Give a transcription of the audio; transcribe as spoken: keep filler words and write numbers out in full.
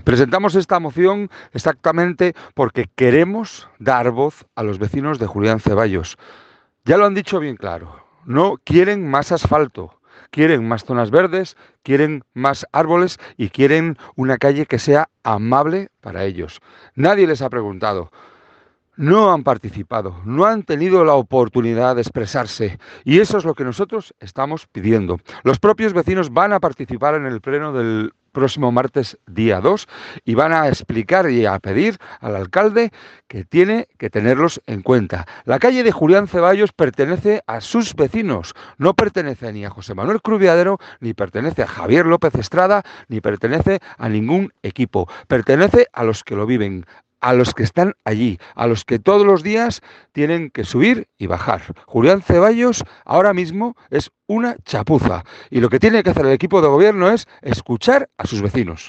Presentamos esta moción exactamente porque queremos dar voz a los vecinos de Julián Ceballos. Ya lo han dicho bien claro, no quieren más asfalto, quieren más zonas verdes, quieren más árboles y quieren una calle que sea amable para ellos. Nadie les ha preguntado. No han participado, no han tenido la oportunidad de expresarse y eso es lo que nosotros estamos pidiendo. Los propios vecinos van a participar en el pleno del próximo martes día dos y van a explicar y a pedir al alcalde que tiene que tenerlos en cuenta. La calle de Julián Ceballos pertenece a sus vecinos, no pertenece ni a José Manuel Cruviadero, ni pertenece a Javier López Estrada, ni pertenece a ningún equipo, pertenece a los que lo viven, a los que están allí, a los que todos los días tienen que subir y bajar. Julián Ceballos ahora mismo es una chapuza y lo que tiene que hacer el equipo de gobierno es escuchar a sus vecinos.